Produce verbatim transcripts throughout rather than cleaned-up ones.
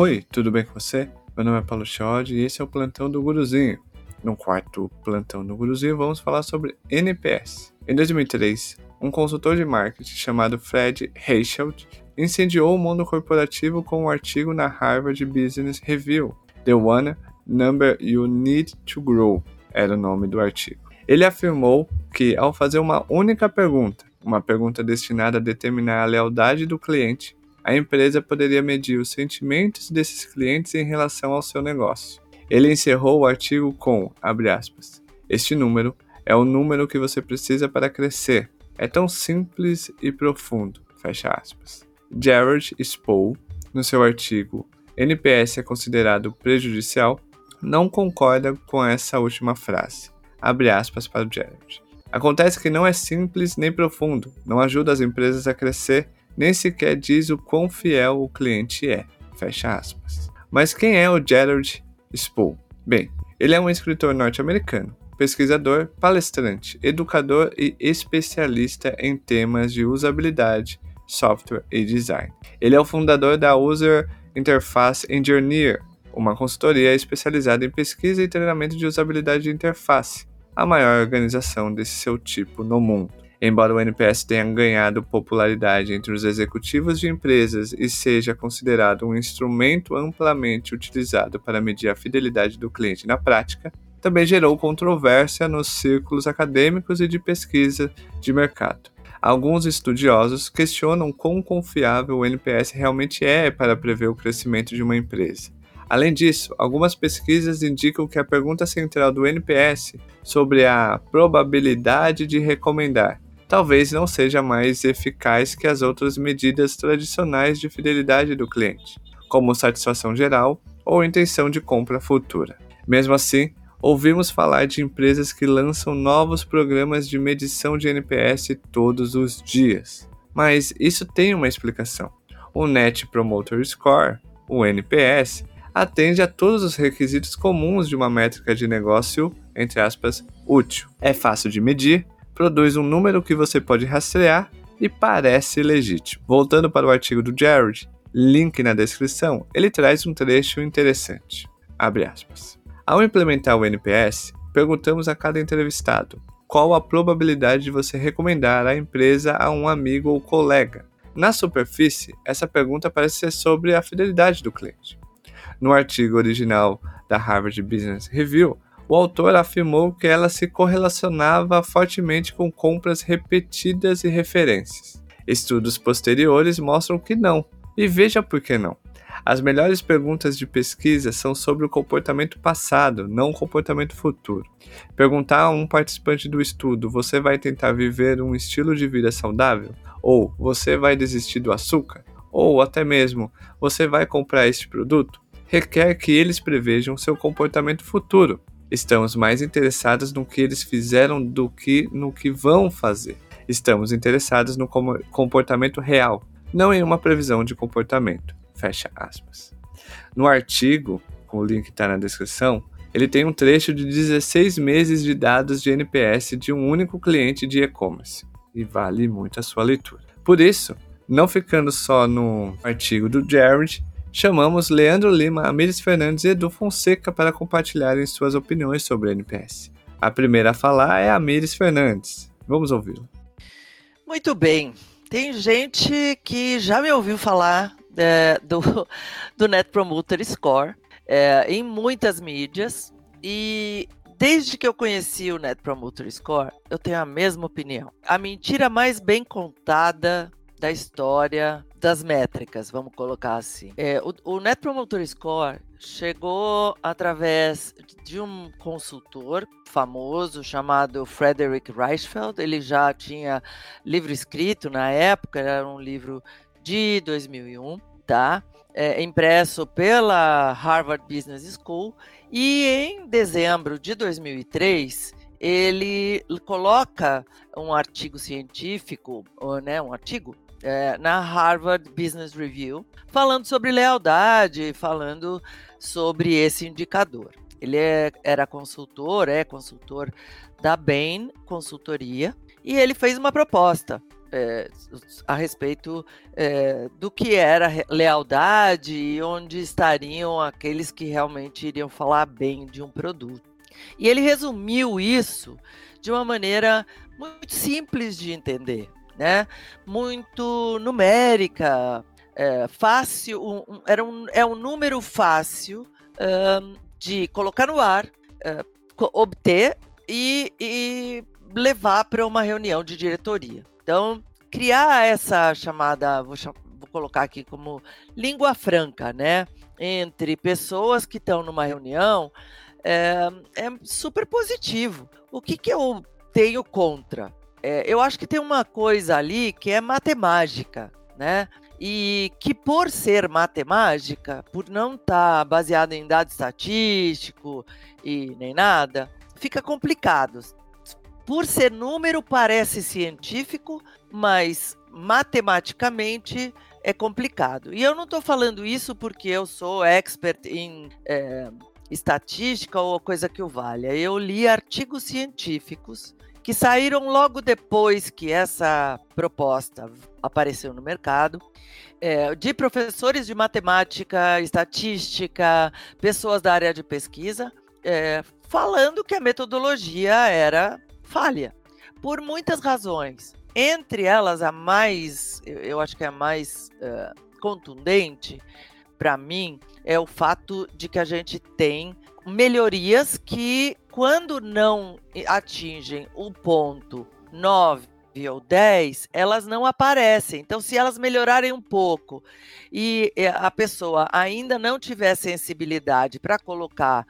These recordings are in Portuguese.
Oi, tudo bem com você? Meu nome é Paulo Chiodi e esse é o Plantão do Guruzinho. No quarto Plantão do Guruzinho vamos falar sobre N P S. Em dois mil e três, um consultor de marketing chamado Fred Reichheld incendiou o mundo corporativo com um artigo na Harvard Business Review. The One Number You Need to Grow era o nome do artigo. Ele afirmou que, ao fazer uma única pergunta, uma pergunta destinada a determinar a lealdade do cliente, a empresa poderia medir os sentimentos desses clientes em relação ao seu negócio. Ele encerrou o artigo com, abre aspas, este número é o número que você precisa para crescer. É tão simples e profundo, fecha aspas. Jared Spool, no seu artigo N P S é considerado prejudicial, não concorda com essa última frase. Abre aspas para o Jared. Acontece que não é simples nem profundo, não ajuda as empresas a crescer, nem sequer diz o quão fiel o cliente é, fecha aspas. Mas quem é o Jared Spool? Bem, ele é um escritor norte-americano, pesquisador, palestrante, educador e especialista em temas de usabilidade, software e design. Ele é o fundador da User Interface Engineer, uma consultoria especializada em pesquisa e treinamento de usabilidade de interface, a maior organização desse seu tipo no mundo. Embora o N P S tenha ganhado popularidade entre os executivos de empresas e seja considerado um instrumento amplamente utilizado para medir a fidelidade do cliente na prática, também gerou controvérsia nos círculos acadêmicos e de pesquisa de mercado. Alguns estudiosos questionam quão confiável o N P S realmente é para prever o crescimento de uma empresa. Além disso, algumas pesquisas indicam que a pergunta central do N P S sobre a probabilidade de recomendar talvez não seja mais eficaz que as outras medidas tradicionais de fidelidade do cliente, como satisfação geral ou intenção de compra futura. Mesmo assim, ouvimos falar de empresas que lançam novos programas de medição de N P S todos os dias. Mas isso tem uma explicação. O Net Promoter Score, o N P S, atende a todos os requisitos comuns de uma métrica de negócio, entre aspas, útil. É fácil de medir, produz um número que você pode rastrear e parece legítimo. Voltando para o artigo do Jared, link na descrição, ele traz um trecho interessante. Abre aspas. Ao implementar o N P S, perguntamos a cada entrevistado qual a probabilidade de você recomendar a empresa a um amigo ou colega. Na superfície, essa pergunta parece ser sobre a fidelidade do cliente. No artigo original da Harvard Business Review, o autor afirmou que ela se correlacionava fortemente com compras repetidas e referências. Estudos posteriores mostram que não, e veja por que não. As melhores perguntas de pesquisa são sobre o comportamento passado, não o comportamento futuro. Perguntar a um participante do estudo, você vai tentar viver um estilo de vida saudável? Ou você vai desistir do açúcar? Ou até mesmo, você vai comprar este produto? Requer que eles prevejam seu comportamento futuro. Estamos mais interessados no que eles fizeram do que no que vão fazer. Estamos interessados no comportamento real, não em uma previsão de comportamento. Fecha aspas. No artigo, com o link que está na descrição, ele tem um trecho de dezesseis meses de dados de N P S de um único cliente de e-commerce. E vale muito a sua leitura. Por isso, não ficando só no artigo do Jared, chamamos Leandro Lima, Amires Fernandes e Edu Fonseca para compartilharem suas opiniões sobre N P S. A primeira a falar é a Amires Fernandes. Vamos ouvi-la. Muito bem. Tem gente que já me ouviu falar é, do, do Net Promoter Score é, em muitas mídias e desde que eu conheci o Net Promoter Score, eu tenho a mesma opinião. A mentira mais bem contada da história das métricas, vamos colocar assim. É, o, o Net Promoter Score chegou através de um consultor famoso chamado Frederick Reichheld. Ele já tinha livro escrito na época, era um livro de dois mil e um, tá? É, impresso pela Harvard Business School, e em dezembro de dois mil e três ele coloca um artigo científico, né, um artigo É, na Harvard Business Review, falando sobre lealdade, falando sobre esse indicador. Ele é, era consultor, é consultor da Bain Consultoria, e ele fez uma proposta é, a respeito é, do que era lealdade e onde estariam aqueles que realmente iriam falar bem de um produto. E ele resumiu isso de uma maneira muito simples de entender, né? Muito numérica, é, fácil, um, era um, é um número fácil um, de colocar no ar, uh, obter e, e levar para uma reunião de diretoria. Então, criar essa chamada, vou, vou colocar aqui como língua franca, né? Entre pessoas que estão numa reunião, é, é super positivo. O que, que eu tenho contra? É, eu acho que tem uma coisa ali que é matemática, né? E que por ser matemática, por não estar tá baseado em dado estatístico e nem nada, fica complicado. Por ser número, parece científico, mas matematicamente é complicado. E eu não estou falando isso porque eu sou expert em é, estatística ou coisa que o valha. Eu li artigos científicos que saíram logo depois que essa proposta apareceu no mercado, é, de professores de matemática, estatística, pessoas da área de pesquisa, é, falando que a metodologia era falha, por muitas razões. Entre elas, a mais, eu acho que é a mais uh, contundente para mim, é o fato de que a gente tem melhorias que, quando não atingem o ponto nove ou dez, elas não aparecem. Então, se elas melhorarem um pouco e a pessoa ainda não tiver sensibilidade para colocar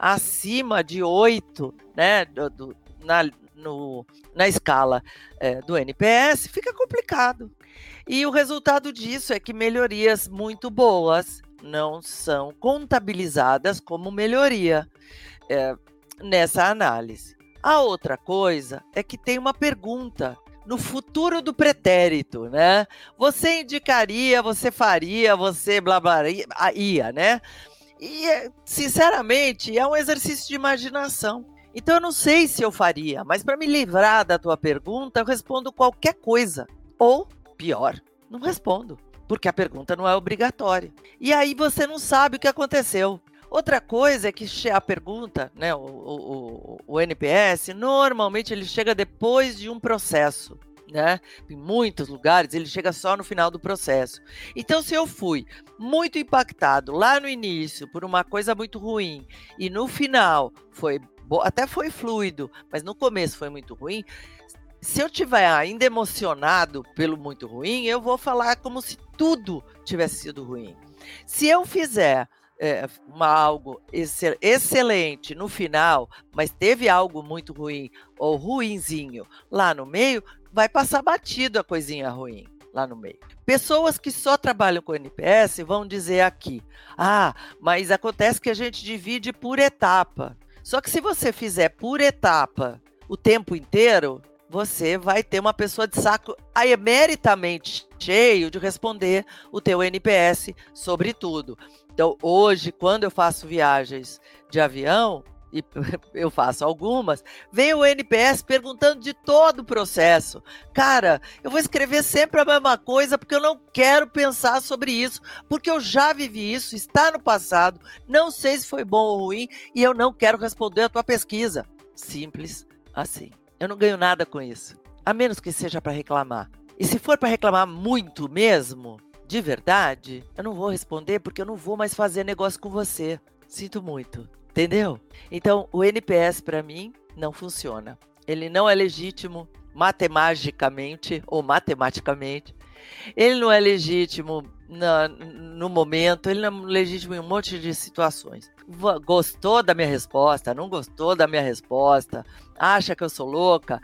acima de oito, né, do, do, na, no, na escala é, do N P S, fica complicado. E o resultado disso é que melhorias muito boas não são contabilizadas como melhoria é, nessa análise. A outra coisa é que tem uma pergunta no futuro do pretérito, né? Você indicaria, você faria, você blá blá ia, né? E, sinceramente, é um exercício de imaginação. Então, eu não sei se eu faria, mas para me livrar da tua pergunta, eu respondo qualquer coisa. Ou, pior, não respondo, porque a pergunta não é obrigatória. E aí você não sabe o que aconteceu. Outra coisa é que a pergunta, né, o, o, o N P S, normalmente ele chega depois de um processo, né? Em muitos lugares ele chega só no final do processo. Então, se eu fui muito impactado lá no início por uma coisa muito ruim e no final foi até foi fluido, mas no começo foi muito ruim, se eu estiver ainda emocionado pelo muito ruim, eu vou falar como se tudo tivesse sido ruim. Se eu fizer é, uma, algo excel, excelente no final, mas teve algo muito ruim ou ruinzinho lá no meio, vai passar batido a coisinha ruim lá no meio. Pessoas que só trabalham com N P S vão dizer aqui, ah, mas acontece que a gente divide por etapa. Só que se você fizer por etapa o tempo inteiro, você vai ter uma pessoa de saco emeritamente cheio de responder o teu N P S sobre tudo. Então, hoje, quando eu faço viagens de avião, e eu faço algumas, vem o N P S perguntando de todo o processo. Cara, eu vou escrever sempre a mesma coisa porque eu não quero pensar sobre isso, porque eu já vivi isso, está no passado, não sei se foi bom ou ruim e eu não quero responder a tua pesquisa. Simples assim. Eu não ganho nada com isso, a menos que seja para reclamar. E se for para reclamar muito mesmo, de verdade, eu não vou responder porque eu não vou mais fazer negócio com você. Sinto muito. Entendeu? Então, o N P S, para mim, não funciona. Ele não é legítimo matematicamente ou matematicamente. Ele não é legítimo na, no momento. Ele não é legítimo em um monte de situações. Gostou da minha resposta? Não gostou da minha resposta? Acha que eu sou louca?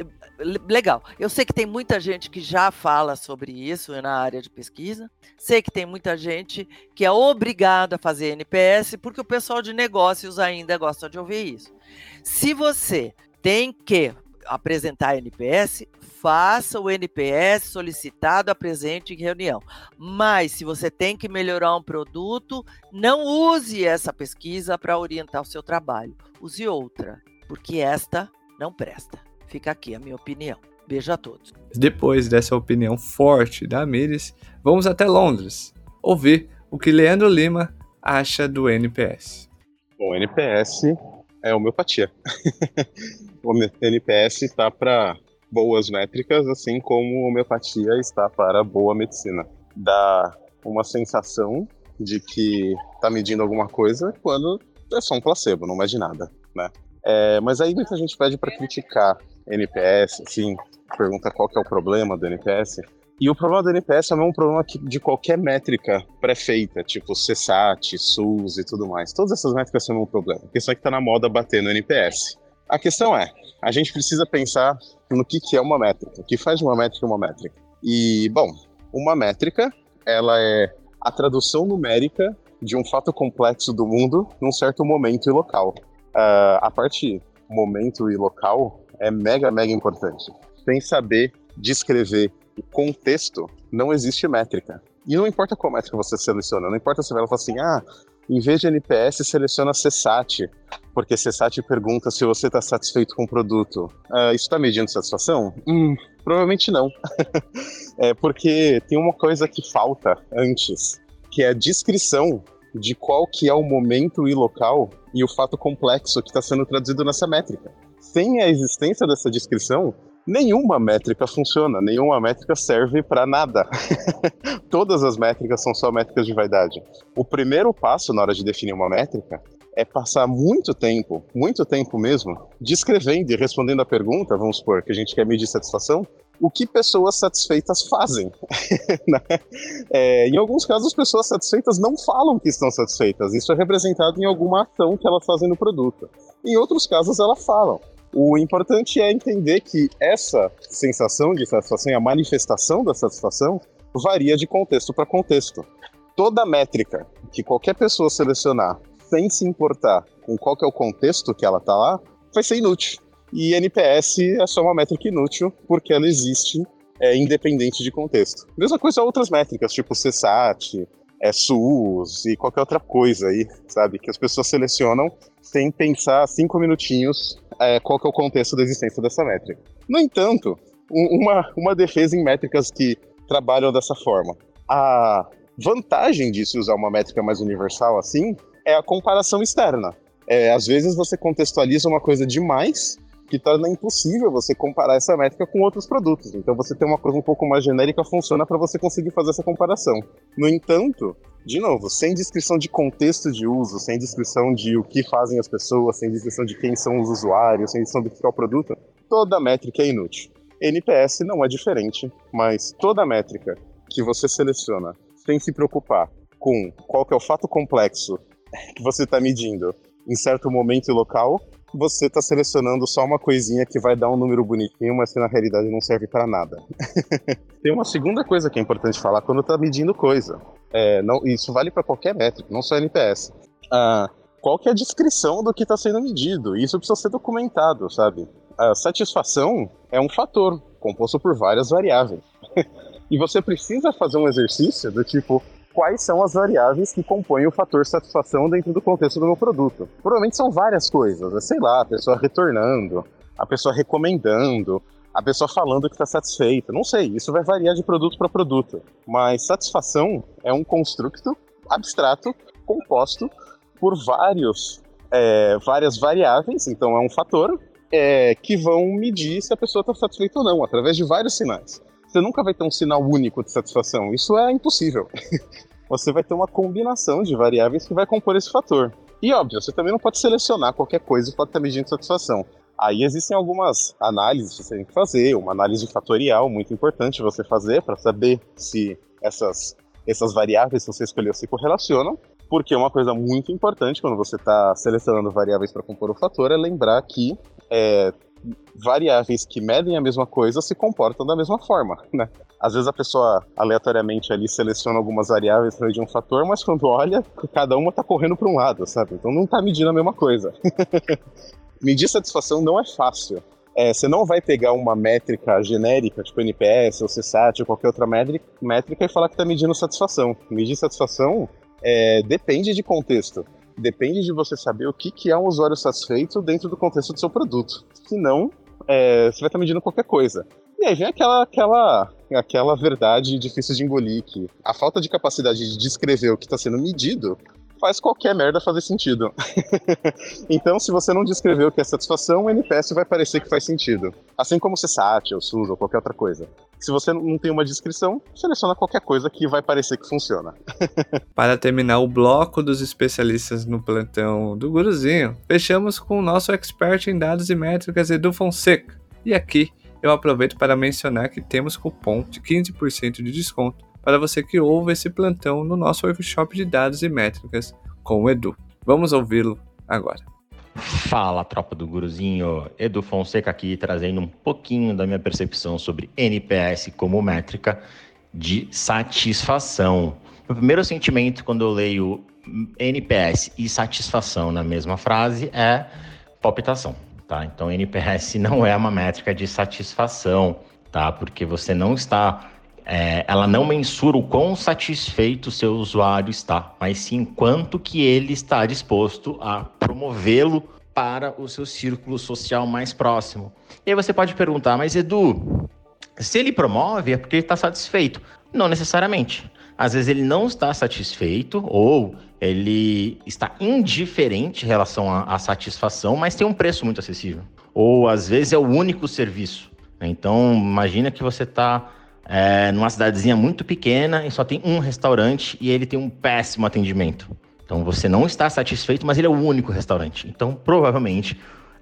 Legal. Eu sei que tem muita gente que já fala sobre isso na área de pesquisa. Sei que tem muita gente que é obrigada a fazer N P S porque o pessoal de negócios ainda gosta de ouvir isso. Se você tem que apresentar N P S, faça o N P S solicitado, apresente em reunião. Mas se você tem que melhorar um produto, não use essa pesquisa para orientar o seu trabalho. Use outra, porque esta não presta. Fica aqui a minha opinião. Beijo a todos. Depois dessa opinião forte da Miris, vamos até Londres, ouvir o que Leandro Lima acha do N P S. Bom, N P S é homeopatia. O N P S está para boas métricas, assim como homeopatia está para boa medicina. Dá uma sensação de que está medindo alguma coisa quando é só um placebo, não mede nada, né? É, mas aí muita gente pede para criticar N P S, assim, pergunta qual que é o problema do N P S. E o problema do N P S é o mesmo problema que de qualquer métrica pré-feita, tipo C SAT, SUS e tudo mais. Todas essas métricas são o mesmo problema. A questão é que está na moda bater no N P S. A questão é, a gente precisa pensar no que, que é uma métrica, o que faz de uma métrica uma métrica. E, bom, uma métrica, ela é a tradução numérica de um fato complexo do mundo num certo momento e local. Uh, a parte momento e local é mega, mega importante. Sem saber descrever o contexto, não existe métrica. E não importa qual métrica você seleciona, não importa se ela fala assim, ah, em vez de N P S, seleciona C SAT, porque C SAT pergunta se você está satisfeito com o produto. Uh, isso está medindo satisfação? Hum, provavelmente não. É porque tem uma coisa que falta antes, que é a descrição de qual que é o momento e local e o fato complexo que está sendo traduzido nessa métrica. Sem a existência dessa descrição, nenhuma métrica funciona, nenhuma métrica serve para nada. Todas as métricas são só métricas de vaidade. O primeiro passo na hora de definir uma métrica é passar muito tempo, muito tempo mesmo, descrevendo e respondendo a pergunta, vamos supor, que a gente quer medir satisfação, o que pessoas satisfeitas fazem. Né? É, em alguns casos, as pessoas satisfeitas não falam que estão satisfeitas. Isso é representado em alguma ação que elas fazem no produto. Em outros casos, elas falam. O importante é entender que essa sensação de satisfação e a manifestação da satisfação varia de contexto para contexto. Toda métrica que qualquer pessoa selecionar sem se importar com qual que é o contexto que ela está lá, vai ser inútil. E N P S é só uma métrica inútil porque ela existe é, independente de contexto. Mesma coisa outras métricas, tipo C SAT, é, SUS e qualquer outra coisa aí, sabe? Que as pessoas selecionam sem pensar cinco minutinhos é, qual que é o contexto da existência dessa métrica. No entanto, um, uma, uma defesa em métricas que trabalham dessa forma. A vantagem de se usar uma métrica mais universal assim é a comparação externa. É, às vezes você contextualiza uma coisa demais que torna impossível você comparar essa métrica com outros produtos. Então você tem uma coisa um pouco mais genérica, funciona para você conseguir fazer essa comparação. No entanto, de novo, sem descrição de contexto de uso, sem descrição de o que fazem as pessoas, sem descrição de quem são os usuários, sem descrição do que é o produto, toda métrica é inútil. N P S não é diferente, mas toda métrica que você seleciona sem se preocupar com qual que é o fato complexo que você está medindo em certo momento e local, você está selecionando só uma coisinha que vai dar um número bonitinho, mas que na realidade não serve para nada. Tem uma segunda coisa que é importante falar quando está medindo coisa. É, não, isso vale para qualquer métrica, não só N P S. Ah, qual que é a descrição do que está sendo medido? Isso precisa ser documentado, sabe? A satisfação é um fator composto por várias variáveis. E você precisa fazer um exercício do tipo, quais são as variáveis que compõem o fator satisfação dentro do contexto do meu produto. Provavelmente são várias coisas, é, sei lá, a pessoa retornando, a pessoa recomendando, a pessoa falando que está satisfeita, não sei, isso vai variar de produto para produto. Mas satisfação é um construto abstrato, composto por vários, é, várias variáveis, então é um fator é, que vão medir se a pessoa está satisfeita ou não, através de vários sinais. Você nunca vai ter um sinal único de satisfação, isso é impossível. Você vai ter uma combinação de variáveis que vai compor esse fator. E óbvio, você também não pode selecionar qualquer coisa e pode estar medindo satisfação. Aí existem algumas análises que você tem que fazer, uma análise fatorial muito importante você fazer para saber se essas, essas variáveis que você escolheu se correlacionam, porque uma coisa muito importante quando você está selecionando variáveis para compor o fator é lembrar que é, variáveis que medem a mesma coisa se comportam da mesma forma, né? Às vezes a pessoa aleatoriamente ali seleciona algumas variáveis para medir um fator, mas quando olha, cada uma está correndo para um lado, sabe? Então não está medindo a mesma coisa. Medir satisfação não é fácil. É, você não vai pegar uma métrica genérica, tipo N P S, ou C SAT, ou qualquer outra métrica, métrica e falar que está medindo satisfação. Medir satisfação é, depende de contexto. Depende de você saber o que, que é um usuário satisfeito dentro do contexto do seu produto. Senão, é, você vai estar medindo qualquer coisa. E aí vem aquela, aquela, aquela verdade difícil de engolir, que a falta de capacidade de descrever o que está sendo medido faz qualquer merda fazer sentido. Então, se você não descrever o que é satisfação, o N P S vai parecer que faz sentido. Assim como o C SAT, ou SUS, ou qualquer outra coisa. Se você não tem uma descrição, seleciona qualquer coisa que vai parecer que funciona. Para terminar o bloco dos especialistas no plantão do Guruzinho, fechamos com o nosso expert em dados e métricas, Edu Fonseca. E aqui eu aproveito para mencionar que temos cupom de quinze por cento de desconto para você que ouve esse plantão no nosso workshop de dados e métricas com o Edu. Vamos ouvi-lo agora. Fala, tropa do Guruzinho. Edu Fonseca aqui, trazendo um pouquinho da minha percepção sobre N P S como métrica de satisfação. O primeiro sentimento quando eu leio N P S e satisfação na mesma frase é palpitação, tá? Então, N P S não é uma métrica de satisfação, tá? Porque você não está... É, ela não mensura o quão satisfeito o seu usuário está, mas sim quanto que ele está disposto a promovê-lo para o seu círculo social mais próximo. E aí você pode perguntar, mas Edu, se ele promove é porque ele está satisfeito. Não necessariamente. Às vezes ele não está satisfeito ou ele está indiferente em relação à, à satisfação, mas tem um preço muito acessível. Ou às vezes é o único serviço. Então imagina que você está... É, numa cidadezinha muito pequena e só tem um restaurante e ele tem um péssimo atendimento. Então você não está satisfeito, mas ele é o único restaurante. Então provavelmente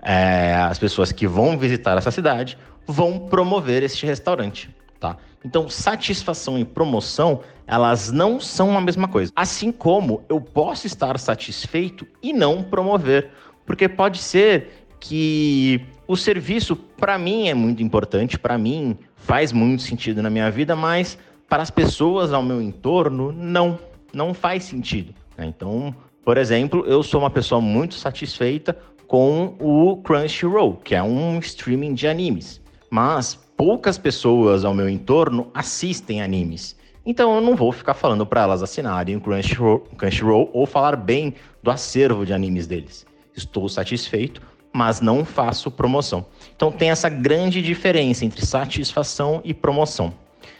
é, as pessoas que vão visitar essa cidade vão promover este restaurante, tá? Então satisfação e promoção, elas não são a mesma coisa. Assim como eu posso estar satisfeito e não promover, porque pode ser que o serviço para mim é muito importante, para mim faz muito sentido na minha vida, mas para as pessoas ao meu entorno, não, não faz sentido. Então, por exemplo, eu sou uma pessoa muito satisfeita com o Crunchyroll, que é um streaming de animes, mas poucas pessoas ao meu entorno assistem animes. Então, eu não vou ficar falando para elas assinarem o Crunchyroll, Crunchyroll ou falar bem do acervo de animes deles. Estou satisfeito, mas não faço promoção. Então tem essa grande diferença entre satisfação e promoção.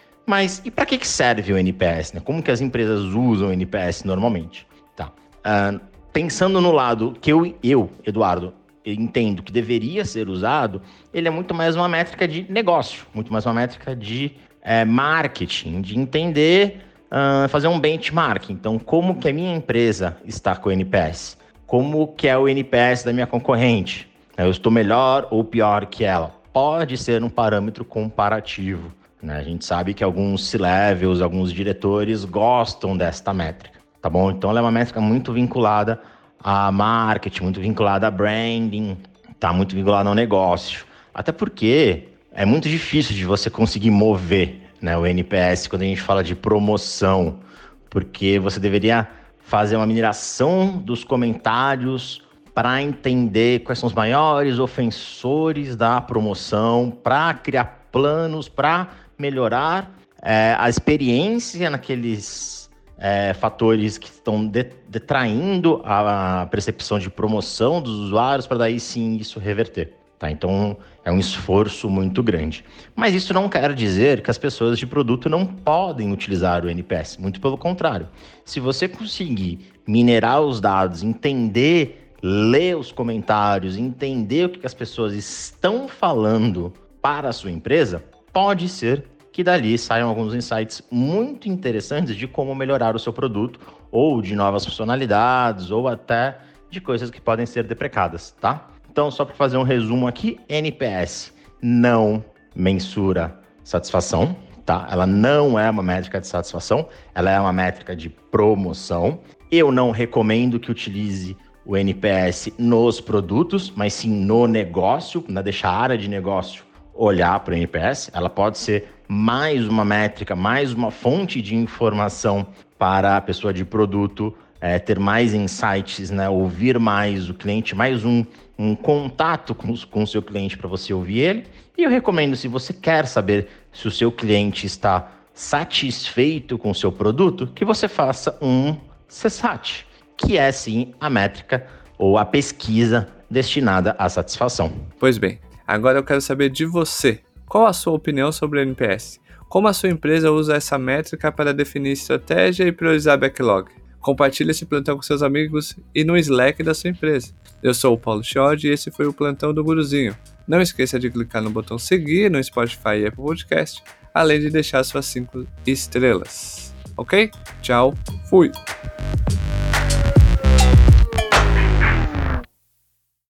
Mas e para que serve o N P S, né? Como que as empresas usam o N P S normalmente? Tá. Uh, pensando no lado que eu, eu, Eduardo, eu entendo que deveria ser usado, ele é muito mais uma métrica de negócio, muito mais uma métrica de é, marketing, de entender, uh, fazer um benchmark. Então, como que a minha empresa está com o N P S? Como que é o N P S da minha concorrente? Eu estou melhor ou pior que ela? Pode ser um parâmetro comparativo, né? A gente sabe que alguns C-levels, alguns diretores gostam desta métrica, tá bom? Então ela é uma métrica muito vinculada a marketing, muito vinculada a branding, tá muito vinculada ao negócio. Até porque é muito difícil de você conseguir mover, né, o N P S quando a gente fala de promoção, porque você deveria fazer uma mineração dos comentários para entender quais são os maiores ofensores da promoção, para criar planos, para melhorar é, a experiência naqueles é, fatores que estão de, detraindo a percepção de promoção dos usuários, para daí sim isso reverter. Tá? Então é um esforço muito grande. Mas isso não quer dizer que as pessoas de produto não podem utilizar o N P S. Muito pelo contrário. Se você conseguir minerar os dados, entender, ler os comentários, entender o que as pessoas estão falando para a sua empresa, pode ser que dali saiam alguns insights muito interessantes de como melhorar o seu produto, ou de novas funcionalidades, ou até de coisas que podem ser deprecadas, tá? Então, só para fazer um resumo aqui, N P S não mensura satisfação, tá? Ela não é uma métrica de satisfação, ela é uma métrica de promoção. Eu não recomendo que utilize o N P S nos produtos, mas sim no negócio, na deixar a área de negócio olhar para o N P S. Ela pode ser mais uma métrica, mais uma fonte de informação para a pessoa de produto é, ter mais insights, né? Ouvir mais o cliente, mais um, um contato com, com o seu cliente para você ouvir ele. E eu recomendo, se você quer saber se o seu cliente está satisfeito com o seu produto, que você faça um C SAT, que é sim a métrica ou a pesquisa destinada à satisfação. Pois bem, agora eu quero saber de você, Qual a sua opinião sobre o N P S? Como a sua empresa usa essa métrica para definir estratégia e priorizar backlog? Compartilhe esse plantão com seus amigos e no Slack da sua empresa. Eu sou o Paulo Chiodi e esse foi o Plantão do Guruzinho. Não esqueça de clicar no botão seguir no Spotify e Apple Podcast, além de deixar suas cinco estrelas. Ok? Tchau, fui!